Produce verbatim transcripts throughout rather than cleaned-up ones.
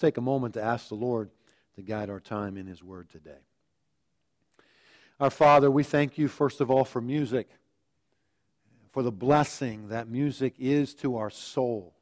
take a moment to ask the Lord to guide our time in His Word today. Our Father, we thank You first of all for music, for the blessing that music is to our soul.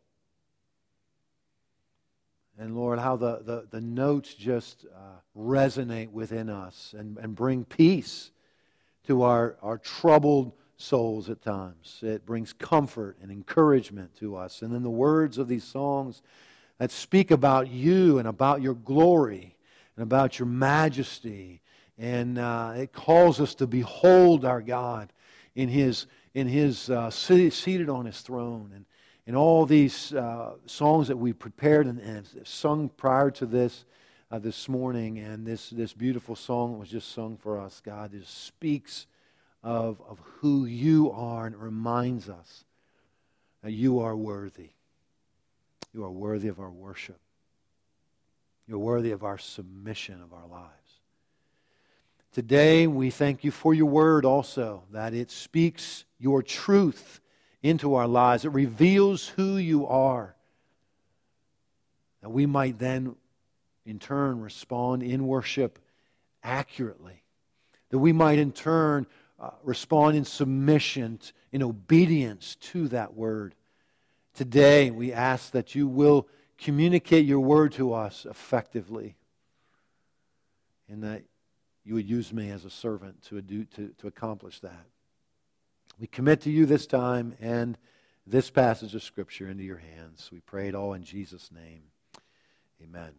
And Lord, how the, the, the notes just uh, resonate within us and, and bring peace to our, our troubled souls at times. It brings comfort and encouragement to us. And then the words of these songs that speak about You and about Your glory and about Your majesty. And uh, it calls us to behold our God in His, in his uh, seated on His throne. And And all these uh, songs that we prepared and, and sung prior to this uh, this morning, and this, this beautiful song that was just sung for us, God, just speaks of, of who You are, and it reminds us that You are worthy. You are worthy of our worship. You're worthy of our submission of our lives. Today, we thank You for Your Word also, that it speaks Your truth into our lives. It reveals who You are, that we might then in turn respond in worship accurately, that we might in turn uh, respond in submission, in obedience to that Word. Today we ask that You will communicate Your Word to us effectively, and that You would use me as a servant to, do, to, to accomplish that. We commit to You this time and this passage of Scripture into Your hands. We pray it all in Jesus' name. Amen.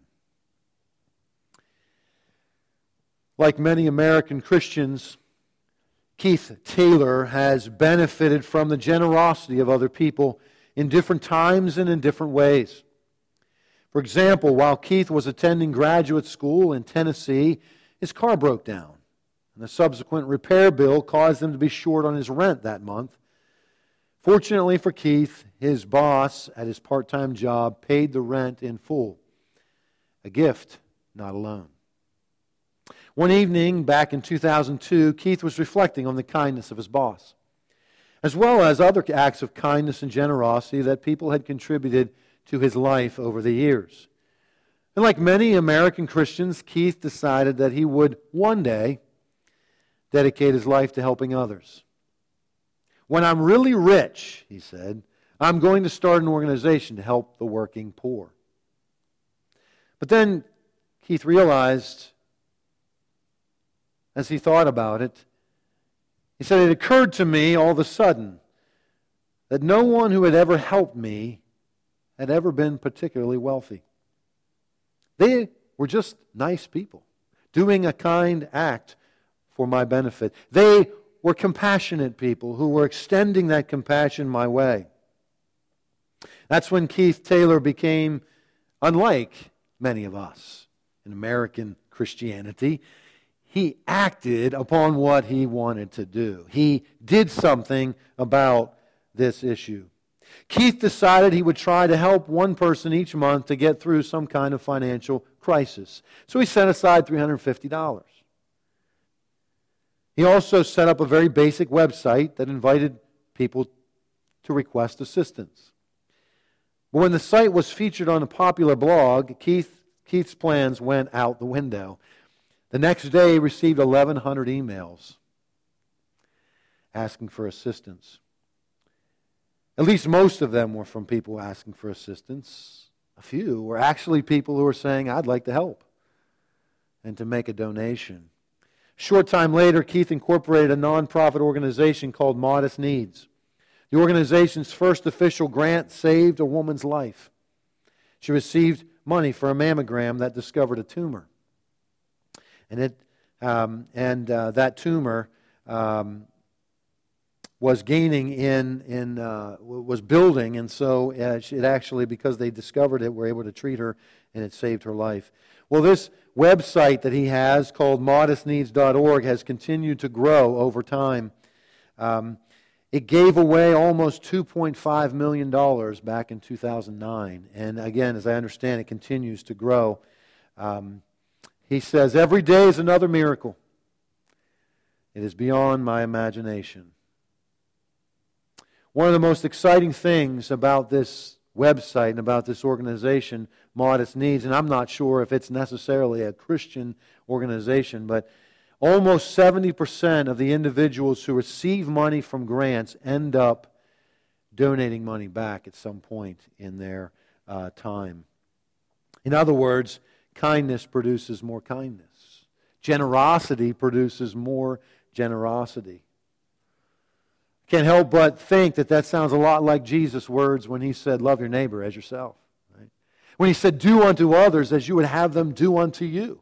Like many American Christians, Keith Taylor has benefited from the generosity of other people in different times and in different ways. For example, while Keith was attending graduate school in Tennessee, his car broke down. And the subsequent repair bill caused him to be short on his rent that month. Fortunately for Keith, his boss at his part-time job paid the rent in full. A gift, not a loan. One evening back in two thousand two, Keith was reflecting on the kindness of his boss, as well as other acts of kindness and generosity that people had contributed to his life over the years. And like many American Christians, Keith decided that he would one day dedicate his life to helping others. When I'm really rich, he said, I'm going to start an organization to help the working poor. But then Keith realized, as he thought about it, he said, it occurred to me all of a sudden that no one who had ever helped me had ever been particularly wealthy. They were just nice people doing a kind act for my benefit. They were compassionate people who were extending that compassion my way. That's when Keith Taylor became unlike many of us in American Christianity. He acted upon what he wanted to do. He did something about this issue. Keith decided he would try to help one person each month to get through some kind of financial crisis. So he set aside three hundred fifty dollars. He also set up a very basic website that invited people to request assistance. But when the site was featured on a popular blog, Keith, Keith's plans went out the window. The next day he received eleven hundred emails asking for assistance. At least most of them were from people asking for assistance. A few were actually people who were saying, I'd like to help and to make a donation. A short time later, Keith incorporated a nonprofit organization called Modest Needs. The organization's first official grant saved a woman's life. She received money for a mammogram that discovered a tumor. And it um, and uh, that tumor um, was gaining in, in uh, was building, and so uh, it actually, because they discovered it, were able to treat her, and it saved her life. Well, this website that he has called modest needs dot org has continued to grow over time. Um, it gave away almost two point five million dollars back in two thousand nine, and again, as I understand, it continues to grow. Um, he says, every day is another miracle. It is beyond my imagination. One of the most exciting things about this website and about this organization, Modest Needs, and I'm not sure if it's necessarily a Christian organization, but almost seventy percent of the individuals who receive money from grants end up donating money back at some point in their uh, time. In other words, kindness produces more kindness. Generosity produces more generosity. Can't help but think that that sounds a lot like Jesus' words when He said, love your neighbor as yourself. Right? When He said, do unto others as you would have them do unto you.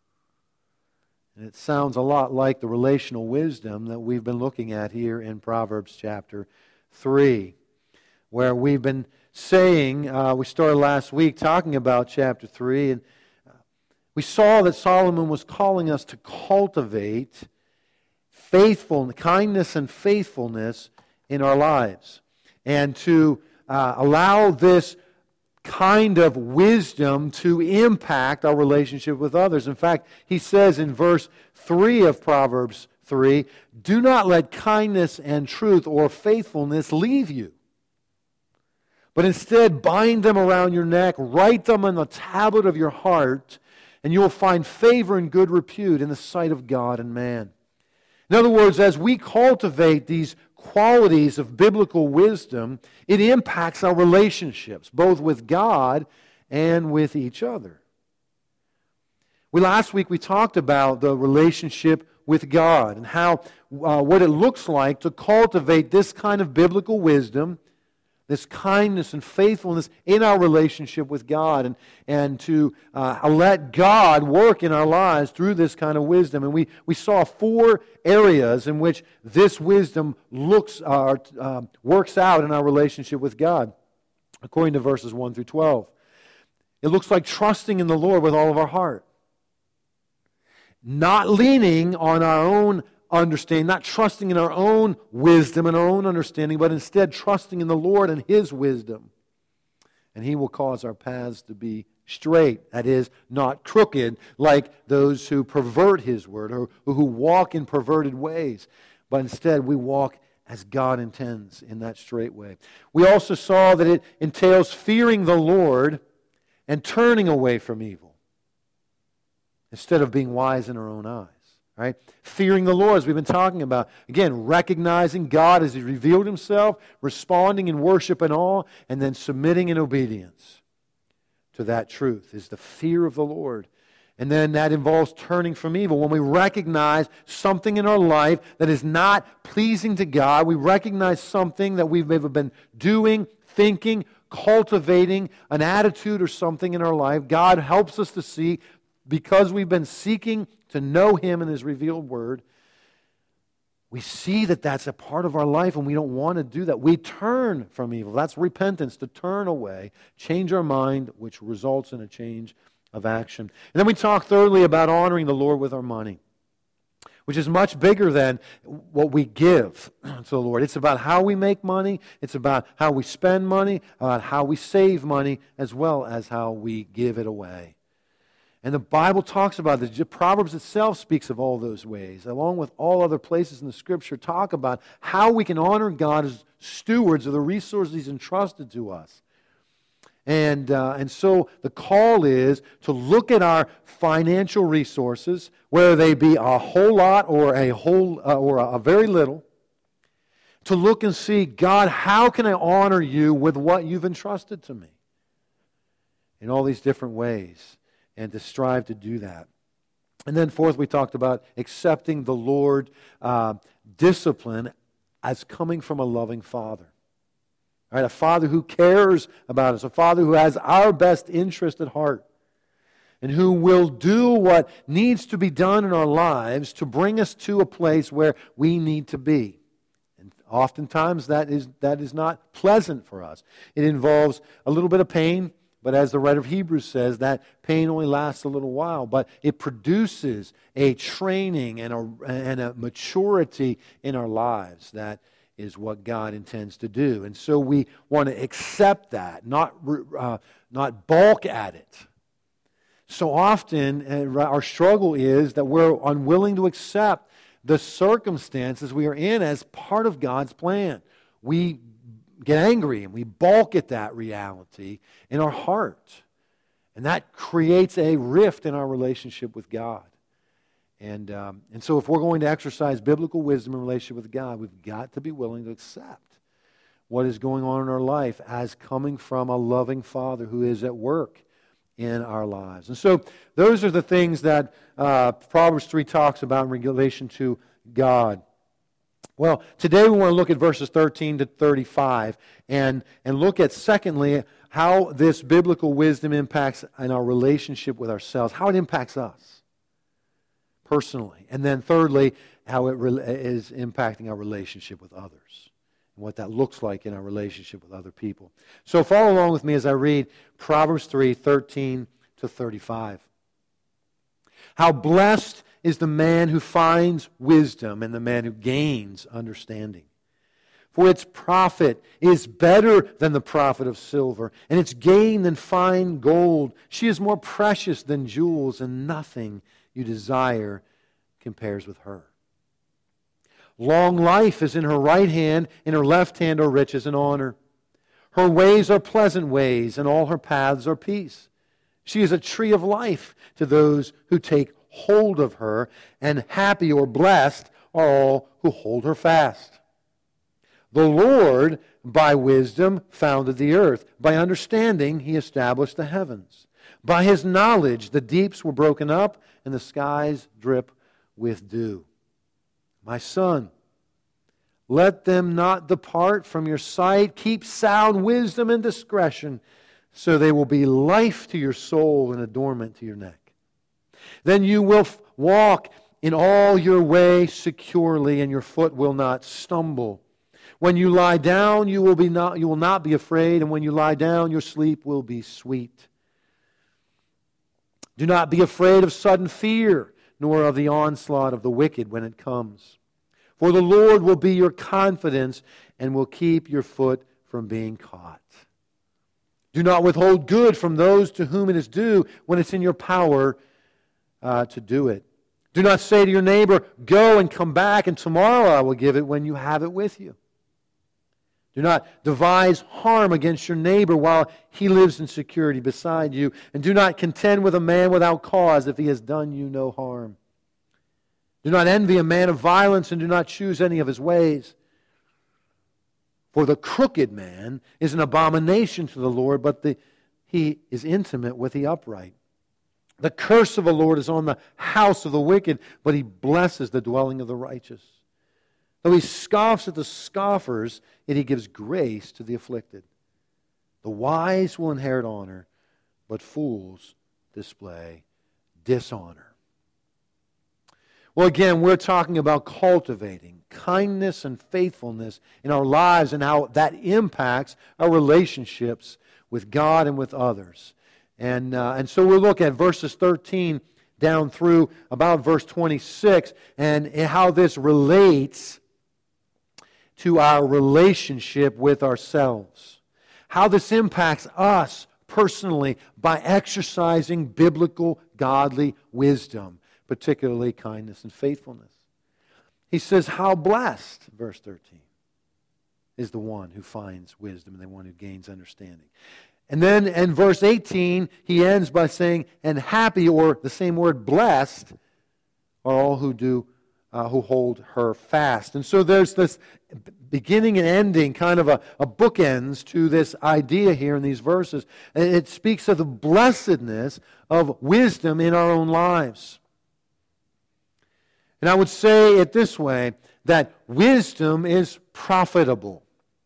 And it sounds a lot like the relational wisdom that we've been looking at here in Proverbs chapter three, where we've been saying, uh, we started last week talking about chapter three, and we saw that Solomon was calling us to cultivate faithfulness, kindness and faithfulness in our lives, and to uh, allow this kind of wisdom to impact our relationship with others. In fact, he says in verse three of Proverbs three, do not let kindness and truth or faithfulness leave you, but instead bind them around your neck, write them on the tablet of your heart, and you will find favor and good repute in the sight of God and man. In other words, as we cultivate these qualities of biblical wisdom, it impacts our relationships, both with God and with each other. We last week we talked about the relationship with God and how uh, what it looks like to cultivate this kind of biblical wisdom, this kindness and faithfulness in our relationship with God, and, and to uh, let God work in our lives through this kind of wisdom. And we, we saw four areas in which this wisdom looks uh, uh, works out in our relationship with God, according to verses one through twelve. It looks like trusting in the Lord with all of our heart, not leaning on our own understanding, not trusting in our own wisdom and our own understanding, but instead trusting in the Lord and His wisdom. And He will cause our paths to be straight, that is, not crooked, like those who pervert His word or who walk in perverted ways. But instead, we walk as God intends in that straight way. We also saw that it entails fearing the Lord and turning away from evil instead of being wise in our own eyes. Right? Fearing the Lord, as we've been talking about. Again, recognizing God as He revealed Himself, responding in worship and awe, and then submitting in obedience to that truth is the fear of the Lord. And then that involves turning from evil. When we recognize something in our life that is not pleasing to God, we recognize something that we've maybe been doing, thinking, cultivating, an attitude or something in our life, God helps us to see, because we've been seeking to know Him in His revealed Word, we see that that's a part of our life and we don't want to do that. We turn from evil. That's repentance, to turn away, change our mind, which results in a change of action. And then we talk thirdly about honoring the Lord with our money, which is much bigger than what we give to the Lord. It's about how we make money. It's about how we spend money, about how we save money, as well as how we give it away. And the Bible talks about this. Proverbs itself speaks of all those ways, along with all other places in the Scripture talk about how we can honor God as stewards of the resources He's entrusted to us. And, uh, and so the call is to look at our financial resources, whether they be a whole lot or a whole uh, or a, a very little, to look and see, God, how can I honor You with what You've entrusted to me? In all these different ways. And to strive to do that. And then fourth, we talked about accepting the Lord uh, discipline as coming from a loving Father. All right, a Father who cares about us, a Father who has our best interest at heart, and who will do what needs to be done in our lives to bring us to a place where we need to be. And oftentimes that is, that is not pleasant for us. It involves a little bit of pain. But as the writer of Hebrews says, that pain only lasts a little while, but it produces a training and a, and a maturity in our lives. That is what God intends to do. And so we want to accept that, not, uh, not balk at it. So often, uh, our struggle is that we're unwilling to accept the circumstances we are in as part of God's plan. We get angry and we balk at that reality in our heart. And that creates a rift in our relationship with God. And, um, and so if we're going to exercise biblical wisdom in relationship with God, we've got to be willing to accept what is going on in our life as coming from a loving Father who is at work in our lives. And so those are the things that uh, Proverbs three talks about in relation to God. Well, today we want to look at verses thirteen to thirty-five and, and look at, secondly, how this biblical wisdom impacts in our relationship with ourselves, how it impacts us personally. And then thirdly, how it re- is impacting our relationship with others and what that looks like in our relationship with other people. So follow along with me as I read Proverbs three, thirteen to thirty-five. How blessed is the man who finds wisdom and the man who gains understanding. For its profit is better than the profit of silver, and its gain than fine gold. She is more precious than jewels, and nothing you desire compares with her. Long life is in her right hand, in her left hand are riches and honor. Her ways are pleasant ways, and all her paths are peace. She is a tree of life to those who take hold of her, and happy or blessed are all who hold her fast. The Lord, by wisdom, founded the earth. By understanding, He established the heavens. By His knowledge, the deeps were broken up, and the skies drip with dew. My son, let them not depart from your sight. Keep sound wisdom and discretion, so they will be life to your soul and adornment to your neck. Then you will f- walk in all your way securely, and your foot will not stumble. When you lie down, you will be not you will not be afraid, and when you lie down, your sleep will be sweet. Do not be afraid of sudden fear, nor of the onslaught of the wicked when it comes. For the Lord will be your confidence and will keep your foot from being caught. Do not withhold good from those to whom it is due when it's in your power uh, to do it. Do not say to your neighbor, go and come back, and tomorrow I will give it when you have it with you. Do not devise harm against your neighbor while he lives in security beside you. And do not contend with a man without cause if he has done you no harm. Do not envy a man of violence, and do not choose any of his ways. For the crooked man is an abomination to the Lord, but the, he is intimate with the upright. The curse of the Lord is on the house of the wicked, but He blesses the dwelling of the righteous. Though He scoffs at the scoffers, yet He gives grace to the afflicted. The wise will inherit honor, but fools display dishonor. Well, again, we're talking about cultivating kindness and faithfulness in our lives and how that impacts our relationships with God and with others. And, uh, and so we'll look at verses thirteen down through about verse twenty-six and how this relates to our relationship with ourselves. How this impacts us personally by exercising biblical, godly wisdom, particularly kindness and faithfulness. He says, how blessed, verse thirteen, is the one who finds wisdom and the one who gains understanding. And then in verse eighteen, he ends by saying, and happy, or the same word, blessed, are all who do, uh, who hold her fast. And so there's this beginning and ending, kind of a, a bookends to this idea here in these verses. And it speaks of the blessedness of wisdom in our own lives. And I would say it this way, that wisdom is profitable.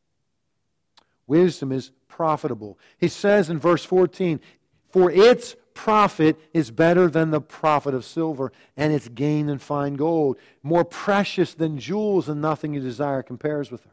Wisdom is profitable. He says in verse fourteen, for its profit is better than the profit of silver, and its gain than fine gold. More precious than jewels, and nothing you desire compares with her.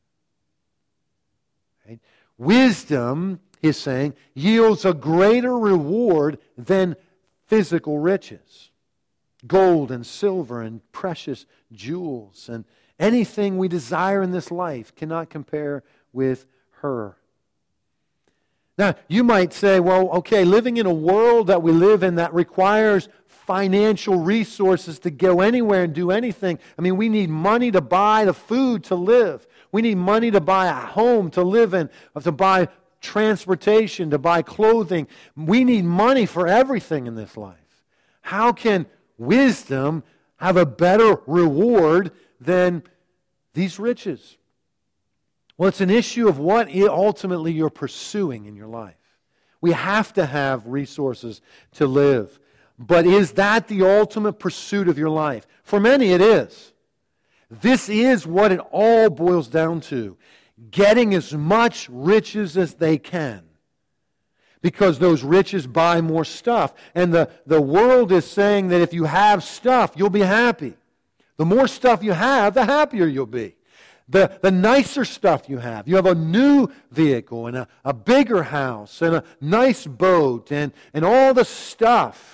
Right? Wisdom, he's saying, yields a greater reward than physical riches. Gold and silver and precious jewels and anything we desire in this life cannot compare with her. Now, you might say, well, okay, living in a world that we live in that requires financial resources to go anywhere and do anything. I mean, we need money to buy the food to live. We need money to buy a home to live in, to buy transportation, to buy clothing. We need money for everything in this life. How can wisdom have a better reward than these riches? Well, it's an issue of what ultimately you're pursuing in your life. We have to have resources to live. But is that the ultimate pursuit of your life? For many, it is. This is what it all boils down to. Getting as much riches as they can. Because those riches buy more stuff. And the, the world is saying that if you have stuff, you'll be happy. The more stuff you have, the happier you'll be. The, the nicer stuff you have. You have a new vehicle and a, a bigger house and a nice boat and, and all the stuff.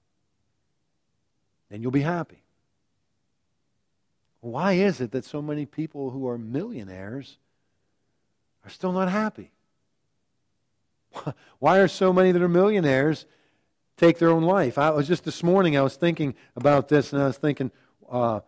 And you'll be happy. Why is it that so many people who are millionaires are still not happy? Why are so many that are millionaires take their own life? I was just this morning, I was thinking about this, and I was thinking uh,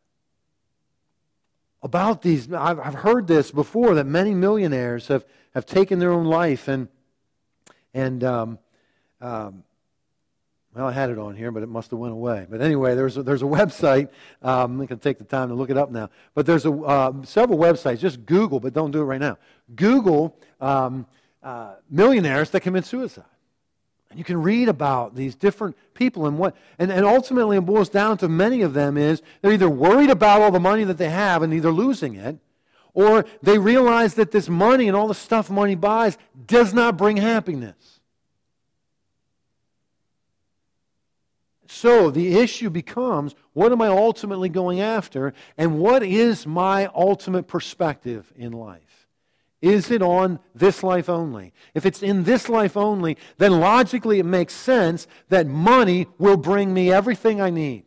about these. I've, I've heard this before, that many millionaires have, have taken their own life, and and um, um, well, I had it on here, but it must have went away. But anyway, there's a, there's a website. Um, I'm not going to take the time to look it up now. But there's a uh, several websites. Just Google, but don't do it right now. Google um, uh, millionaires that commit suicide. And you can read about these different people and what, and, and ultimately it boils down to many of them is they're either worried about all the money that they have and either losing it, or they realize that this money and all the stuff money buys does not bring happiness. So the issue becomes, what am I ultimately going after, and what is my ultimate perspective in life? Is it on this life only? If it's in this life only, then logically it makes sense that money will bring me everything I need.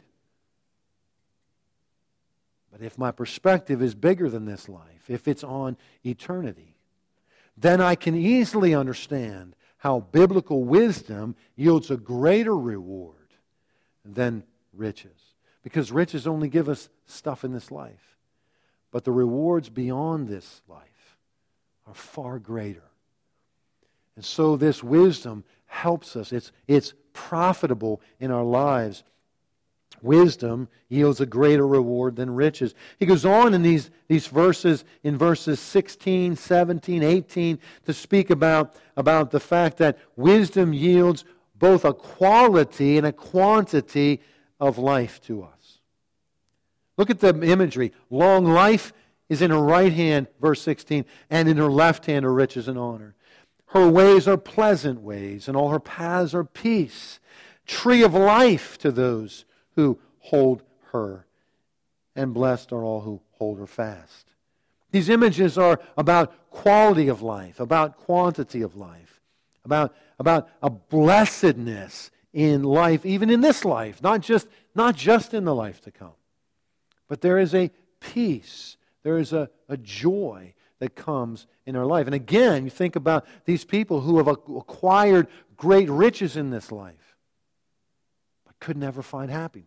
But if my perspective is bigger than this life, if it's on eternity, then I can easily understand how biblical wisdom yields a greater reward than riches. Because riches only give us stuff in this life. But the rewards beyond this life are far greater. And so this wisdom helps us. It's, it's profitable in our lives. Wisdom yields a greater reward than riches. He goes on in these, these verses, in verses sixteen, seventeen, eighteen, to speak about, about the fact that wisdom yields both a quality and a quantity of life to us. Look at the imagery. Long life is in her right hand, verse sixteen, and in her left hand are riches and honor. Her ways are pleasant ways, and all her paths are peace. Tree of life to those who hold her, and blessed are all who hold her fast. These images are about quality of life, about quantity of life, about, about a blessedness in life, even in this life, not just, not just in the life to come. But there is a peace, there is a, a joy that comes in our life. And again, you think about these people who have acquired great riches in this life, but could never find happiness.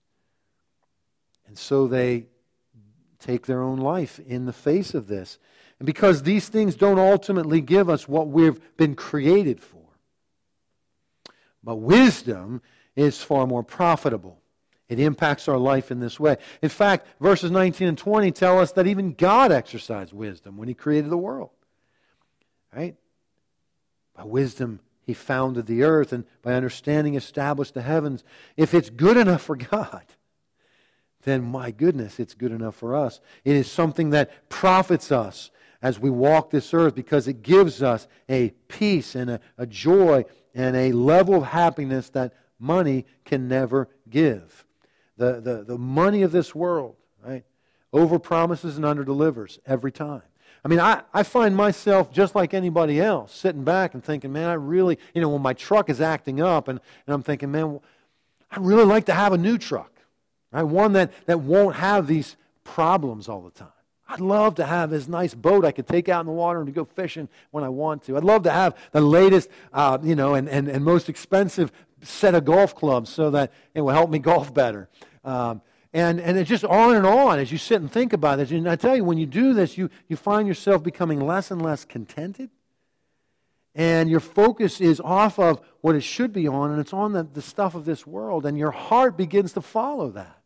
And so they take their own life in the face of this. And because these things don't ultimately give us what we've been created for. But wisdom is far more profitable. It impacts our life in this way. In fact, verses nineteen and twenty tell us that even God exercised wisdom when He created the world. Right? By wisdom, He founded the earth, and by understanding established the heavens. If it's good enough for God, then my goodness, it's good enough for us. It is something that profits us as we walk this earth because it gives us a peace and a, a joy and a level of happiness that money can never give. The, the, the money of this world, right, overpromises and underdelivers every time. I mean, I, I find myself just like anybody else, sitting back and thinking, man, I really, you know, when my truck is acting up, and, and I'm thinking, man, I'd really like to have a new truck. Right? One that, that won't have these problems all the time. I'd love to have this nice boat I could take out in the water and to go fishing when I want to. I'd love to have the latest, uh, you know, and, and, and most expensive set of golf clubs so that it will help me golf better. Um, and, and it's just on and on as you sit and think about it. And I tell you, when you do this, you, you find yourself becoming less and less contented. And your focus is off of what it should be on, and it's on the, the stuff of this world. And your heart begins to follow that.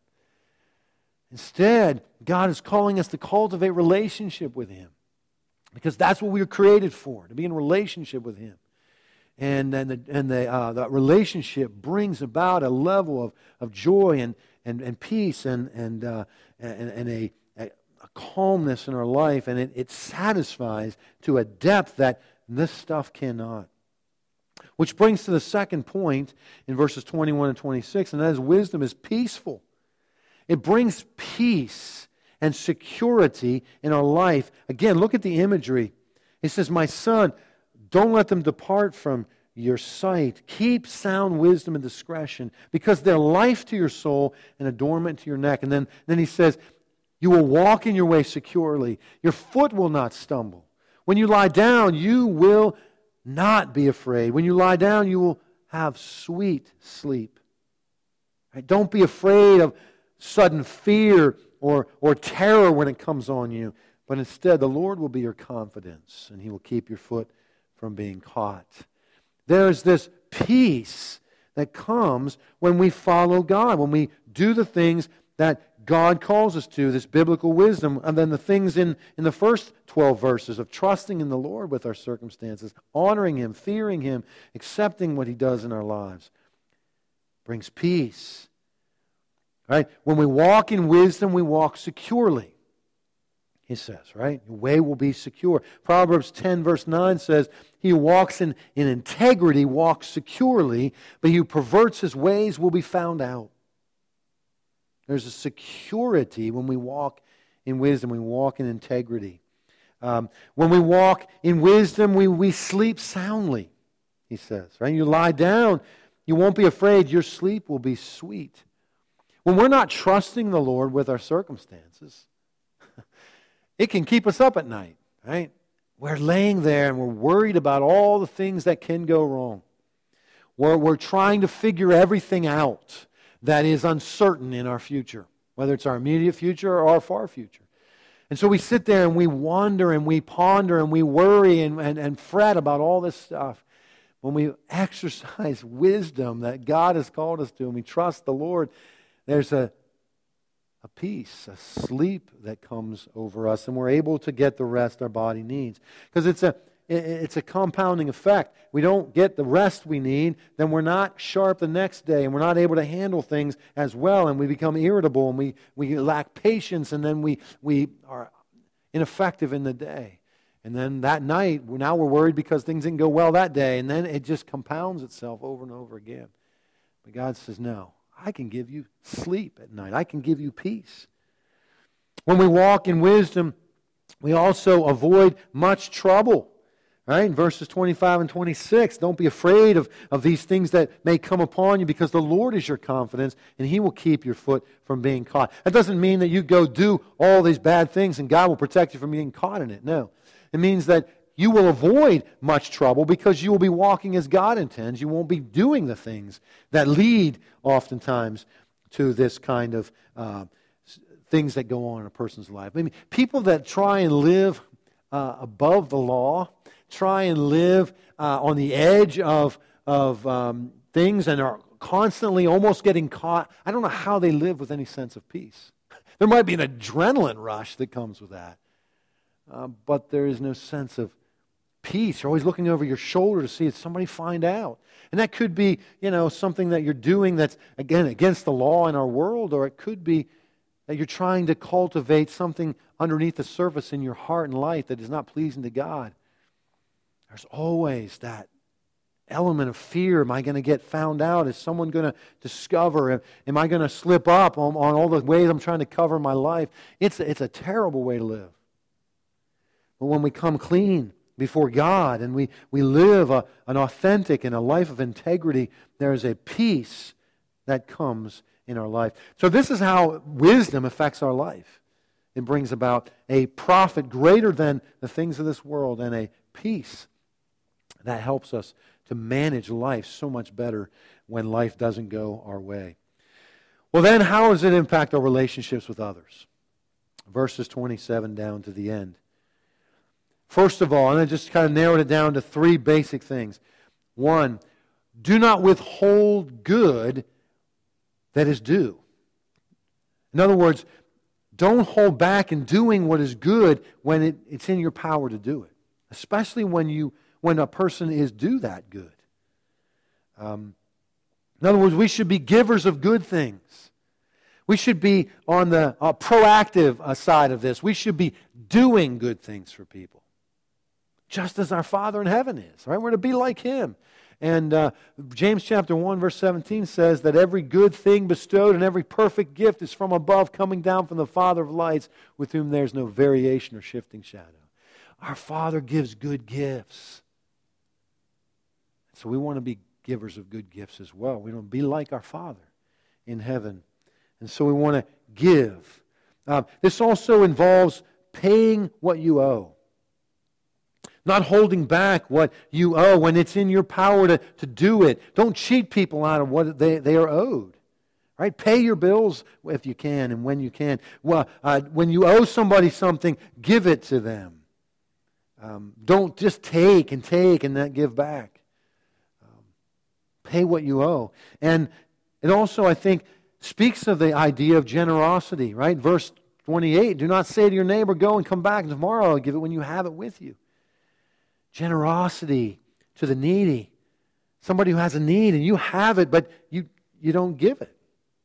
Instead, God is calling us to cultivate relationship with Him. Because that's what we were created for, to be in relationship with Him. And, and, the, and the, uh, the relationship brings about a level of, of joy and, and, and peace and, and, uh, and, and a, a, a calmness in our life. And it, it satisfies to a depth that this stuff cannot. Which brings to the second point in verses twenty-one and twenty-six, and that is wisdom is peaceful. It brings peace and security in our life. Again, look at the imagery. It says, my son, don't let them depart from your sight. Keep sound wisdom and discretion, because they're life to your soul and adornment to your neck. And then, then he says, you will walk in your way securely. Your foot will not stumble. When you lie down, you will not be afraid. When you lie down, you will have sweet sleep. Right? Don't be afraid of sudden fear or, or terror when it comes on you. But instead, the Lord will be your confidence, and He will keep your foot from being caught. There's this peace that comes when we follow God, when we do the things that God calls us to, this biblical wisdom, and then the things in, in the first twelve verses of trusting in the Lord with our circumstances, honoring Him, fearing Him, accepting what He does in our lives, brings peace. Right? When we walk in wisdom, we walk securely. He says, right? Your way will be secure. Proverbs ten verse nine says, he who walks in, in integrity walks securely, but he who perverts his ways will be found out. There's a security when we walk in wisdom, we walk in integrity. Um, when we walk in wisdom, we, we sleep soundly, he says. Right? You lie down, you won't be afraid, your sleep will be sweet. When we're not trusting the Lord with our circumstances, it can keep us up at night, right? We're laying there and we're worried about all the things that can go wrong. We're, we're trying to figure everything out that is uncertain in our future, whether it's our immediate future or our far future. And so we sit there and we wonder and we ponder and we worry and, and, and fret about all this stuff. When we exercise wisdom that God has called us to and we trust the Lord, there's a a peace, a sleep that comes over us, and we're able to get the rest our body needs. Because it's a it's a compounding effect. We don't get the rest we need, then we're not sharp the next day, and we're not able to handle things as well, and we become irritable, and we, we lack patience, and then we, we are ineffective in the day. And then that night, now we're worried because things didn't go well that day, and then it just compounds itself over and over again. But God says, no. I can give you sleep at night. I can give you peace. When we walk in wisdom, we also avoid much trouble. Right? In verses twenty-five and twenty-six, don't be afraid of, of these things that may come upon you, because the Lord is your confidence and He will keep your foot from being caught. That doesn't mean that you go do all these bad things and God will protect you from being caught in it. No. It means that you will avoid much trouble because you will be walking as God intends. You won't be doing the things that lead oftentimes to this kind of uh, things that go on in a person's life. I mean, people that try and live uh, above the law, try and live uh, on the edge of, of um, things and are constantly almost getting caught. I don't know how they live with any sense of peace. There might be an adrenaline rush that comes with that, uh, but there is no sense of peace. You're always looking over your shoulder to see if somebody find out. And that could be, you know, something that you're doing that's, again, against the law in our world, or it could be that you're trying to cultivate something underneath the surface in your heart and life that is not pleasing to God. There's always that element of fear. Am I going to get found out? Is someone going to discover? Am I going to slip up on, on all the ways I'm trying to cover my life? It's, it's a terrible way to live. But when we come clean before God and we, we live a, an authentic and a life of integrity, there is a peace that comes in our life. So this is how wisdom affects our life. It brings about a profit greater than the things of this world and a peace that helps us to manage life so much better when life doesn't go our way. Well, then, how does it impact our relationships with others? Verses twenty-seven down to the end. First of all, and I just kind of narrowed it down to three basic things. One, do not withhold good that is due. In other words, don't hold back in doing what is good when it, it's in your power to do it, especially when you when a person is due that good. Um, in other words, we should be givers of good things. We should be on the uh, proactive uh, side of this. We should be doing good things for people, just as our Father in heaven is. Right? We're to be like Him. And uh, James chapter one, verse seventeen says that every good thing bestowed and every perfect gift is from above, coming down from the Father of lights, with whom there's no variation or shifting shadow. Our Father gives good gifts. So we want to be givers of good gifts as well. We want to be like our Father in heaven. And so we want to give. Uh, this also involves paying what you owe. Not holding back what you owe when it's in your power to, to do it. Don't cheat people out of what they, they are owed. Right? Pay your bills if you can and when you can. Well, uh, when you owe somebody something, give it to them. Um, don't just take and take and not give back. Um, pay what you owe. And it also, I think, speaks of the idea of generosity. Right? Verse twenty-eight, do not say to your neighbor, go and come back and tomorrow I'll give it when you have it with you. Generosity to the needy. Somebody who has a need and you have it, but you, you don't give it.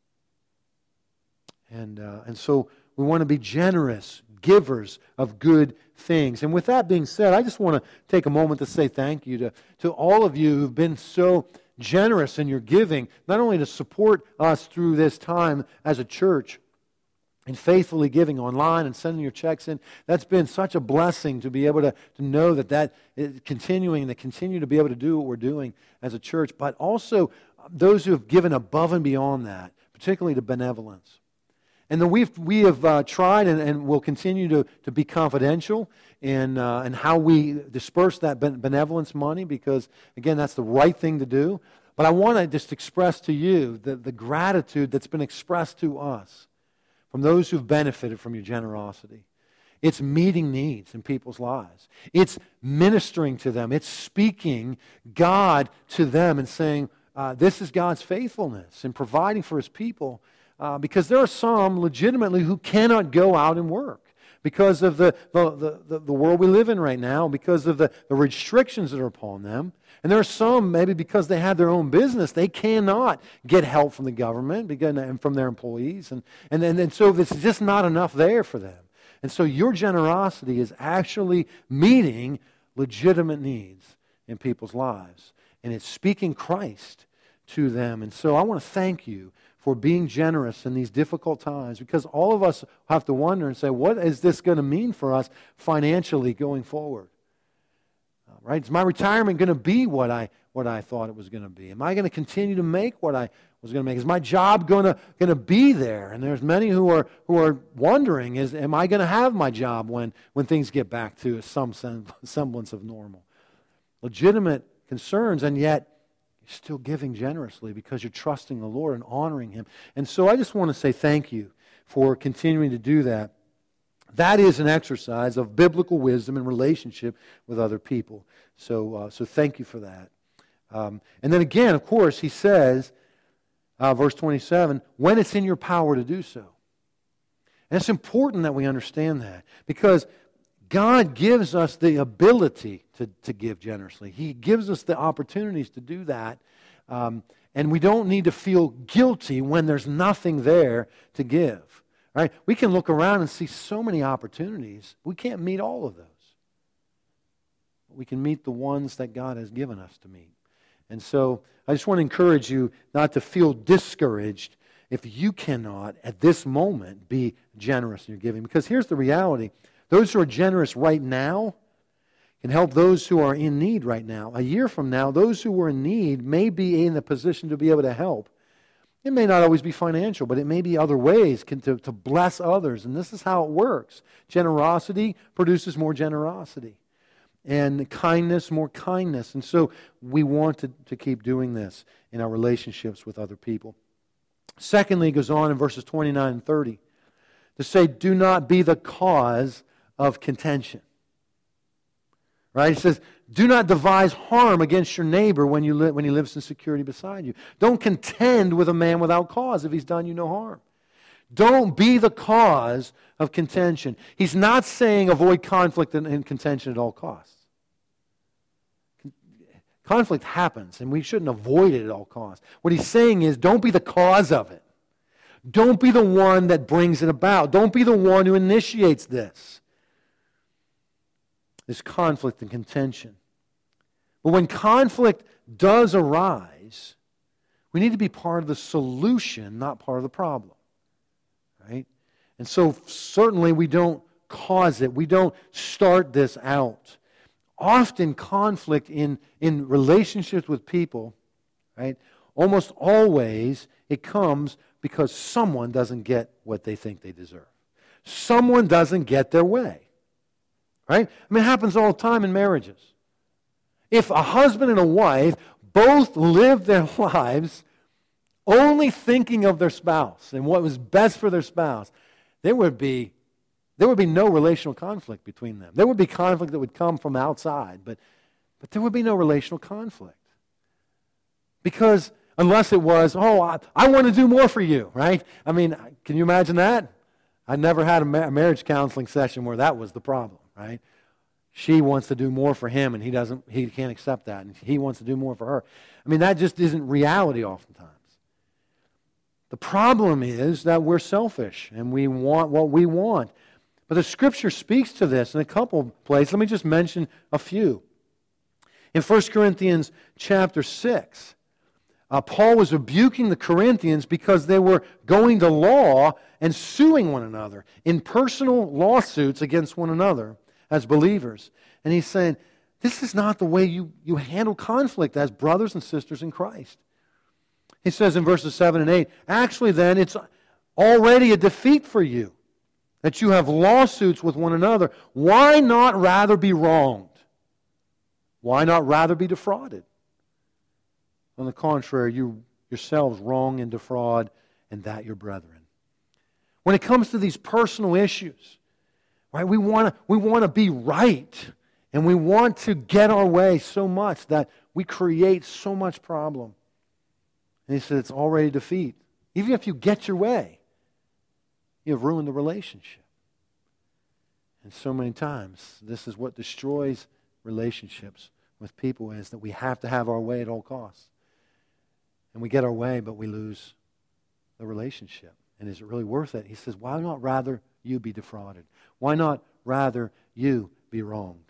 And, uh, and so we want to be generous, givers of good things. And with that being said, I just want to take a moment to say thank you to, to all of you who've been so generous in your giving, not only to support us through this time as a church, and faithfully giving online and sending your checks in. That's been such a blessing to be able to, to know that that is continuing and to continue to be able to do what we're doing as a church. But also those who have given above and beyond that, particularly to benevolence. And then we've, we have uh, tried and, and will continue to, to be confidential in, uh, in how we disperse that benevolence money because, again, that's the right thing to do. But I want to just express to you the, the gratitude that's been expressed to us from those who've benefited from your generosity. It's meeting needs in people's lives. It's ministering to them. It's speaking God to them and saying, uh, this is God's faithfulness in providing for His people. Uh, because there are some legitimately who cannot go out and work because of the, the, the, the world we live in right now, because of the, the restrictions that are upon them. And there are some, maybe because they have their own business, they cannot get help from the government because, and from their employees. And, and, and, and so it's just not enough there for them. And so your generosity is actually meeting legitimate needs in people's lives. And it's speaking Christ to them. And so I want to thank you for being generous in these difficult times, because all of us have to wonder and say, what is this going to mean for us financially going forward? Uh, right? Is my retirement going to be what I what I thought it was going to be? Am I going to continue to make what I was going to make? Is my job going to going to be there? And there's many who are who are wondering, is am I going to have my job when when things get back to some semblance of normal? Legitimate concerns, and yet you're still giving generously because you're trusting the Lord and honoring Him. And so I just want to say thank you for continuing to do that. That is an exercise of biblical wisdom and relationship with other people. So, uh, so thank you for that. Um, and then again, of course, he says, uh, verse twenty-seven, when it's in your power to do so. And it's important that we understand that because God gives us the ability to, to give generously. He gives us the opportunities to do that. Um, and we don't need to feel guilty when there's nothing there to give. Right? We can look around and see so many opportunities. We can't meet all of those. We can meet the ones that God has given us to meet. And so I just want to encourage you not to feel discouraged if you cannot, at this moment, be generous in your giving. Because here's the reality. Those who are generous right now can help those who are in need right now. A year from now, those who are in need may be in the position to be able to help. It may not always be financial, but it may be other ways can, to, to bless others. And this is how it works. Generosity produces more generosity. And kindness, more kindness. And so we want to, to keep doing this in our relationships with other people. Secondly, he goes on in verses twenty-nine and thirty to say, do not be the cause of contention. Right? He says, do not devise harm against your neighbor when, you li- when he lives in security beside you. Don't contend with a man without cause if he's done you no harm. Don't be the cause of contention. He's not saying avoid conflict and, and contention at all costs. Conflict happens, and we shouldn't avoid it at all costs. What he's saying is, don't be the cause of it. Don't be the one that brings it about. Don't be the one who initiates this. This conflict and contention. But when conflict does arise, we need to be part of the solution, not part of the problem. Right? And so certainly we don't cause it. We don't start this out. Often conflict in, in relationships with people, right? Almost always it comes because someone doesn't get what they think they deserve. Someone doesn't get their way. Right? I mean, it happens all the time in marriages. If a husband and a wife both live their lives only thinking of their spouse and what was best for their spouse, there would be there would be no relational conflict between them. There would be conflict that would come from outside, but, but there would be no relational conflict. Because unless it was, oh, I, I want to do more for you, right? I mean, can you imagine that? I never had a, ma- a marriage counseling session where that was the problem, right? She wants to do more for him, and he doesn't. He can't accept that, and he wants to do more for her. I mean, that just isn't reality oftentimes. The problem is that we're selfish, and we want what we want. But the Scripture speaks to this in a couple of places. Let me just mention a few. In First Corinthians chapter six, uh, Paul was rebuking the Corinthians because they were going to law and suing one another in personal lawsuits against one another as believers. And he's saying, this is not the way you, you handle conflict as brothers and sisters in Christ. He says in verses seven and eight, actually then it's already a defeat for you that you have lawsuits with one another. Why not rather be wronged? Why not rather be defrauded? On the contrary, you yourselves wrong and defraud, and that your brethren. When it comes to these personal issues, right, we want to we want to be right, and we want to get our way so much that we create so much problem. And he said it's already defeat. Even if you get your way, you have ruined the relationship. And so many times, this is what destroys relationships with people, is that we have to have our way at all costs. And we get our way, but we lose the relationship. And is it really worth it? He says, why not rather you be defrauded? Why not rather you be wronged?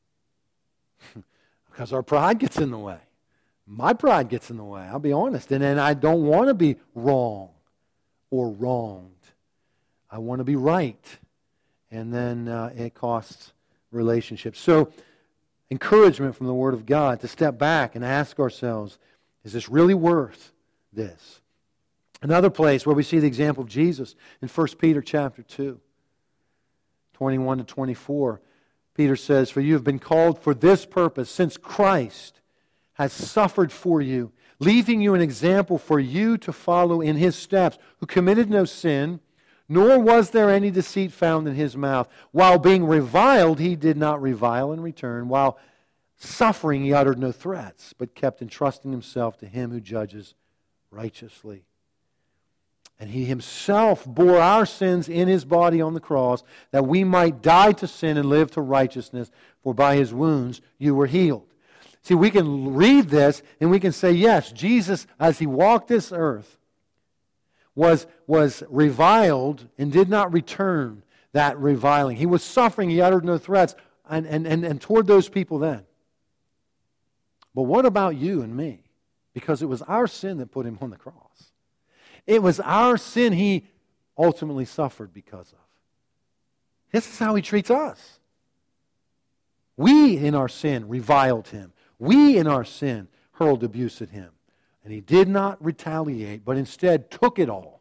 Because our pride gets in the way. My pride gets in the way, I'll be honest. And then I don't want to be wrong or wronged. I want to be right. And then uh, it costs relationships. So, encouragement from the Word of God to step back and ask ourselves, is this really worth this? Another place where we see the example of Jesus in First Peter chapter two, twenty-one to twenty-four. Peter says, for you have been called for this purpose, since Christ has suffered for you, leaving you an example for you to follow in His steps, who committed no sin, nor was there any deceit found in His mouth. While being reviled, He did not revile in return. While suffering, He uttered no threats, but kept entrusting Himself to Him who judges righteously. And He Himself bore our sins in His body on the cross, that we might die to sin and live to righteousness, for by His wounds you were healed. See, we can read this and we can say, yes, Jesus, as He walked this earth, was, was reviled and did not return that reviling. He was suffering, He uttered no threats, and, and, and, and toward those people then. But what about you and me? Because it was our sin that put Him on the cross. It was our sin He ultimately suffered because of. This is how He treats us. We, in our sin, reviled Him. We, in our sin, hurled abuse at Him. And He did not retaliate, but instead took it all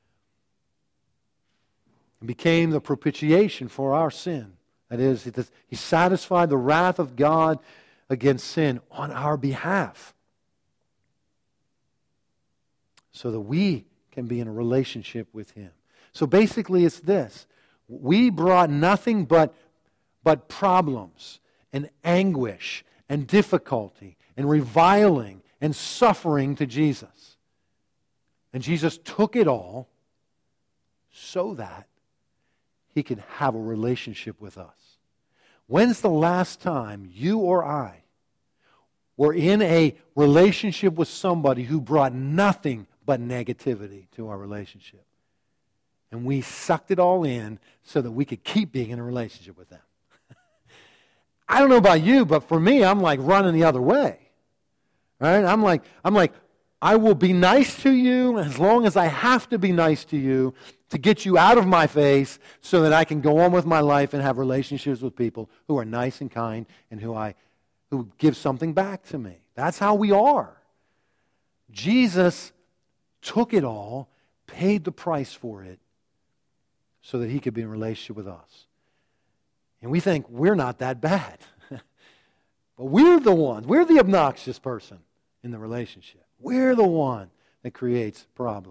and became the propitiation for our sin. That is, He satisfied the wrath of God against sin on our behalf, so that we can be in a relationship with Him. So basically it's this. We brought nothing but, but problems and anguish and difficulty and reviling and suffering to Jesus. And Jesus took it all so that He could have a relationship with us. When's the last time you or I were in a relationship with somebody who brought nothing but negativity to our relationship? And we sucked it all in so that we could keep being in a relationship with them. I don't know about you, but for me, I'm like running the other way. Right? I'm like, I'm like, I will be nice to you as long as I have to be nice to you to get you out of my face so that I can go on with my life and have relationships with people who are nice and kind and who I who give something back to me. That's how we are. Jesus took it all, paid the price for it, so that He could be in a relationship with us. And we think we're not that bad. But we're the ones, we're the obnoxious person in the relationship. We're the one that creates problems.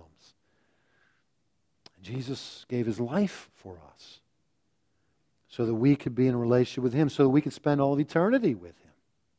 Jesus gave His life for us so that we could be in a relationship with Him, so that we could spend all of eternity with Him.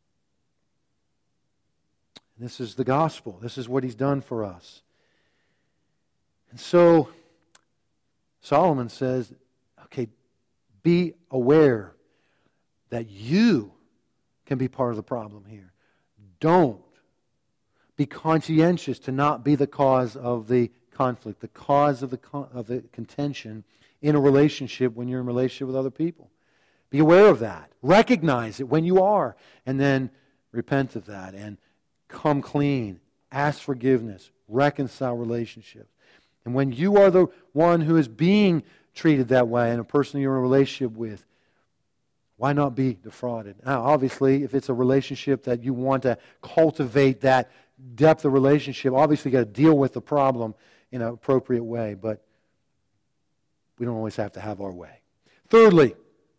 And this is the gospel. This is what He's done for us. And so Solomon says, okay, be aware that you can be part of the problem here. Don't be conscientious to not be the cause of the conflict, the cause of the con- of the contention in a relationship when you're in a relationship with other people. Be aware of that. Recognize it when you are, and then repent of that and come clean. Ask forgiveness. Reconcile relationships. And when you are the one who is being treated that way and a person you're in a relationship with, why not be defrauded? Now, obviously, if it's a relationship that you want to cultivate that depth of relationship, obviously you've got to deal with the problem in an appropriate way, but we don't always have to have our way. Thirdly,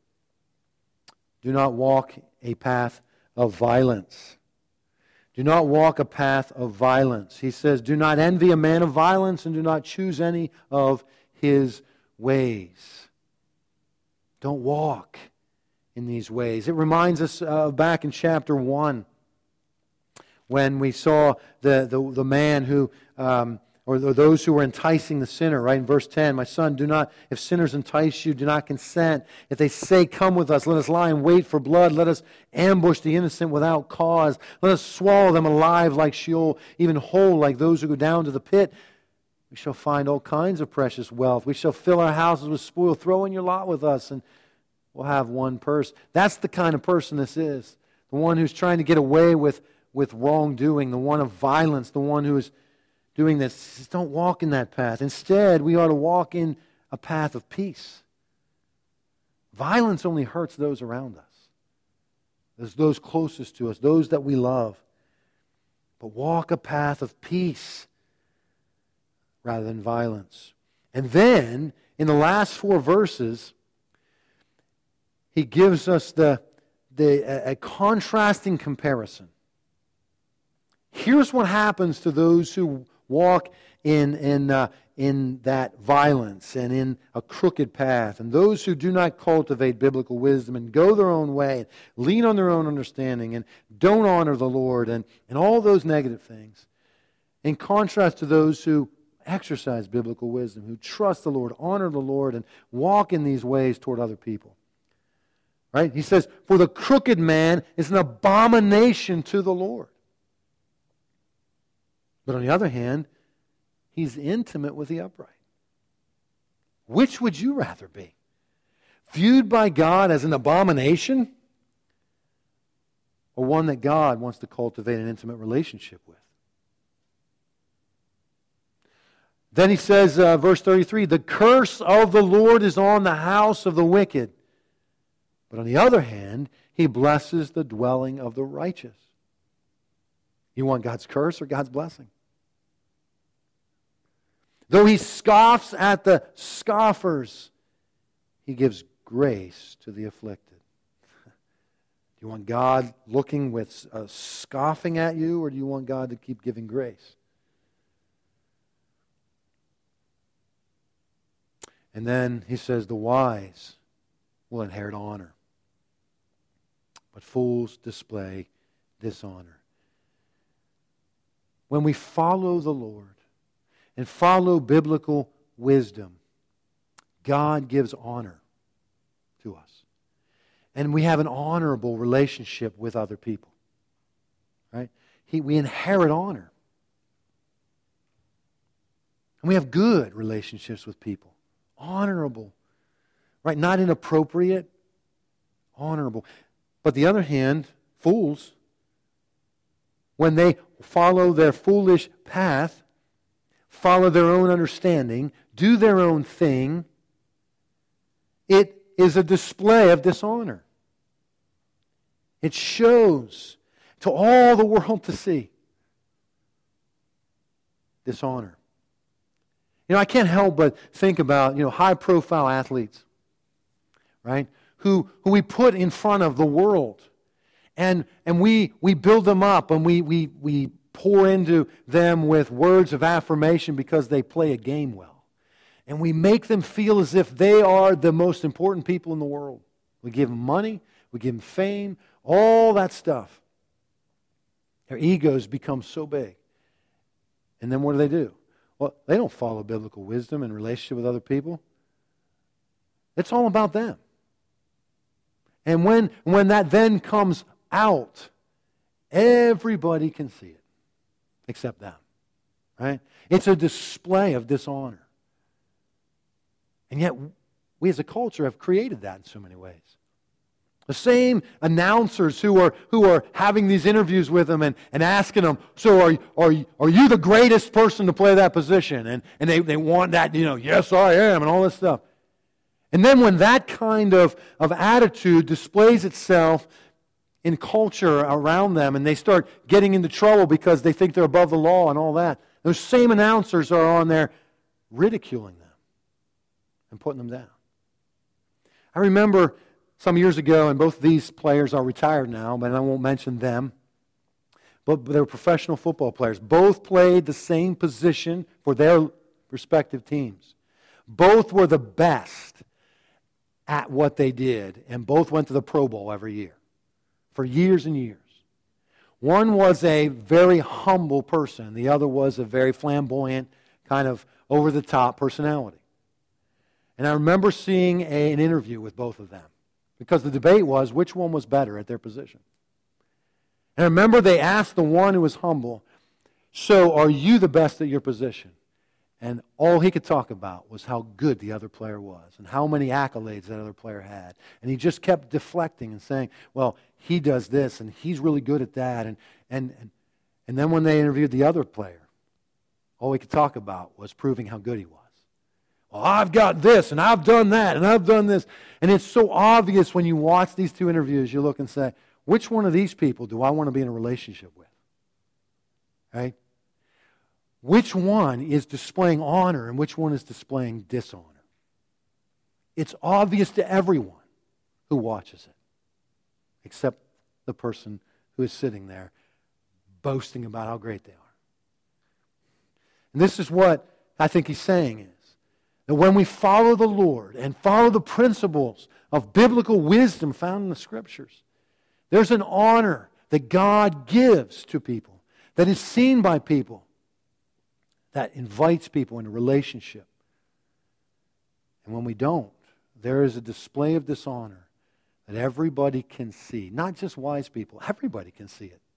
do not walk a path of violence. Do not walk a path of violence. He says, do not envy a man of violence and do not choose any of his ways. Don't walk in these ways. It reminds us uh, back in chapter one when we saw the, the, the man who, um, or those who were enticing the sinner, right? In verse ten, my son, do not, if sinners entice you, do not consent. If they say, come with us, let us lie in wait for blood. Let us ambush the innocent without cause. Let us swallow them alive like Sheol, even whole like those who go down to the pit. We shall find all kinds of precious wealth. We shall fill our houses with spoil. Throw in your lot with us, and we'll have one purse. That's the kind of person this is. The one who's trying to get away with, with wrongdoing, the one of violence, the one who is doing this. Just don't walk in that path. Instead, we ought to walk in a path of peace. Violence only hurts those around us. There's those closest to us, those that we love. But walk a path of peace rather than violence. And then, in the last four verses, he gives us the, the a, a contrasting comparison. Here's what happens to those who walk in, in, uh, in that violence and in a crooked path, and those who do not cultivate biblical wisdom and go their own way, and lean on their own understanding, and don't honor the Lord, and, and all those negative things. In contrast to those who exercise biblical wisdom, who trust the Lord, honor the Lord, and walk in these ways toward other people. Right? He says, for the crooked man is an abomination to the Lord. But on the other hand, he's intimate with the upright. Which would you rather be? Viewed by God as an abomination, or one that God wants to cultivate an intimate relationship with? Then he says, uh, verse thirty-three, the curse of the Lord is on the house of the wicked. But on the other hand, He blesses the dwelling of the righteous. You want God's curse or God's blessing? Though He scoffs at the scoffers, He gives grace to the afflicted. Do you want God looking with uh, scoffing at you, or do you want God to keep giving grace? And then he says, the wise will inherit honor, but fools display dishonor. When we follow the Lord and follow biblical wisdom, God gives honor to us. And we have an honorable relationship with other people. Right? He, we inherit honor. And we have good relationships with people. Honorable. Right? Not inappropriate. Honorable. But the other hand, fools, when they follow their foolish path, follow their own understanding, do their own thing, it is a display of dishonor. It shows to all the world to see dishonor. You know, I can't help but think about, you know, high-profile athletes, right, who, who we put in front of the world. And, and we, we build them up and we, we, we pour into them with words of affirmation because they play a game well. And we make them feel as if they are the most important people in the world. We give them money, we give them fame, all that stuff. Their egos become so big. And then what do they do? Well, they don't follow biblical wisdom in relationship with other people. It's all about them. And when, when that then comes out, everybody can see it, except them. Right? It's a display of dishonor. And yet, we as a culture have created that in so many ways. The same announcers who are who are having these interviews with them and, and asking them, so are, are, are you the greatest person to play that position? And, and they, they want that, you know, yes, I am, and all this stuff. And then when that kind of, of attitude displays itself in culture around them and they start getting into trouble because they think they're above the law and all that, those same announcers are on there ridiculing them and putting them down. I remember some years ago, and both these players are retired now, but I won't mention them, but they were professional football players. Both played the same position for their respective teams. Both were the best at what they did, and both went to the Pro Bowl every year for years and years. One was a very humble person. The other was a very flamboyant, kind of over-the-top personality. And I remember seeing a, an interview with both of them because the debate was which one was better at their position. And I remember they asked the one who was humble, so are you the best at your position? And all he could talk about was how good the other player was and how many accolades that other player had. And he just kept deflecting and saying, well, he does this and he's really good at that. And, and, and, and then when they interviewed the other player, all he could talk about was proving how good he was. Well, I've got this and I've done that and I've done this. And it's so obvious when you watch these two interviews, you look and say, which one of these people do I want to be in a relationship with? Right? Which one is displaying honor and which one is displaying dishonor? It's obvious to everyone who watches it, except the person who is sitting there boasting about how great they are. And this is what I think he's saying is, that when we follow the Lord and follow the principles of biblical wisdom found in the Scriptures, there's an honor that God gives to people, that is seen by people, that invites people into relationship. And when we don't, there is a display of dishonor that everybody can see. Not just wise people, everybody can see it.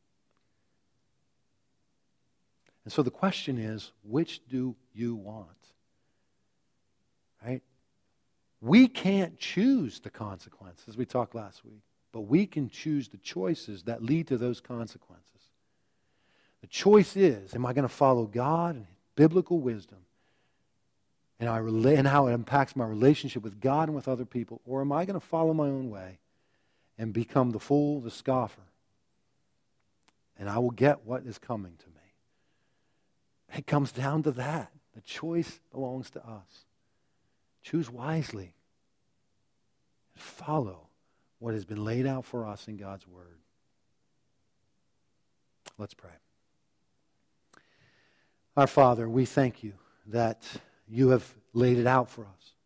And so the question is, which do you want? Right? We can't choose the consequences, we talked last week, but we can choose the choices that lead to those consequences. The choice is, am I going to follow God and biblical wisdom and, I rela- and how it impacts my relationship with God and with other people, or am I going to follow my own way and become the fool, the scoffer, and I will get what is coming to me? It comes down to that. The choice belongs to us. Choose wisely and follow what has been laid out for us in God's Word. Let's pray. Our Father, we thank you that you have laid it out for us.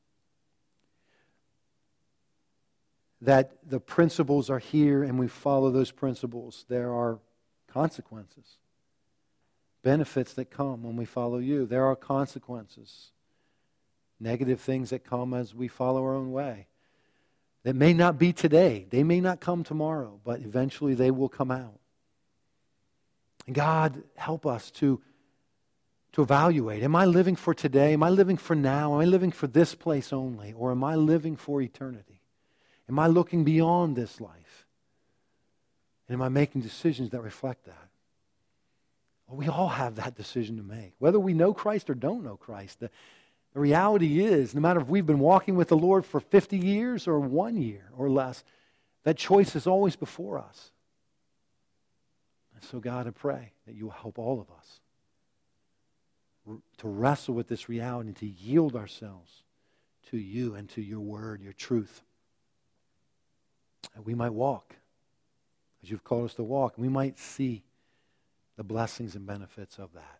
that the principles are here and we follow those principles, there are consequences, benefits that come when we follow you. There are consequences, negative things that come as we follow our own way. That may not be today. They may not come tomorrow, but eventually they will come out. And God, help us to, to evaluate. Am I living for today? Am I living for now? Am I living for this place only? Or am I living for eternity? Am I looking beyond this life? And am I making decisions that reflect that? Well, we all have that decision to make. Whether we know Christ or don't know Christ, the, the reality is, no matter if we've been walking with the Lord for fifty years or one year or less, that choice is always before us. And so, God, I pray that you will help all of us to wrestle with this reality and to yield ourselves to you and to your word, your truth. That we might walk as you've called us to walk, and we might see the blessings and benefits of that.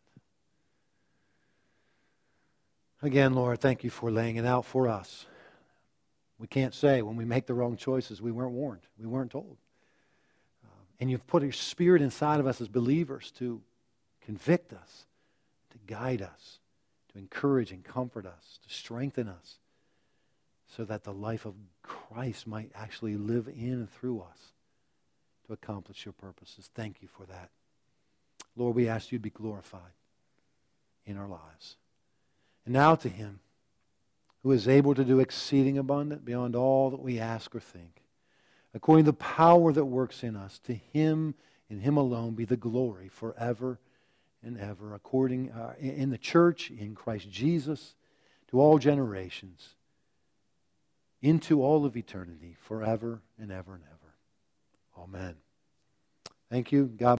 Again, Lord, thank you for laying it out for us. We can't say when we make the wrong choices we weren't warned, we weren't told. Uh, and you've put your Spirit inside of us as believers to convict us, to guide us, to encourage and comfort us, to strengthen us, so that the life of Christ might actually live in and through us to accomplish your purposes. Thank you for that. Lord, we ask you to be glorified in our lives. And now to him who is able to do exceeding abundant beyond all that we ask or think, according to the power that works in us, to him and him alone be the glory forever and ever, according uh, in the church, in Christ Jesus, to all generations, into all of eternity, forever and ever and ever. Amen. Thank you. God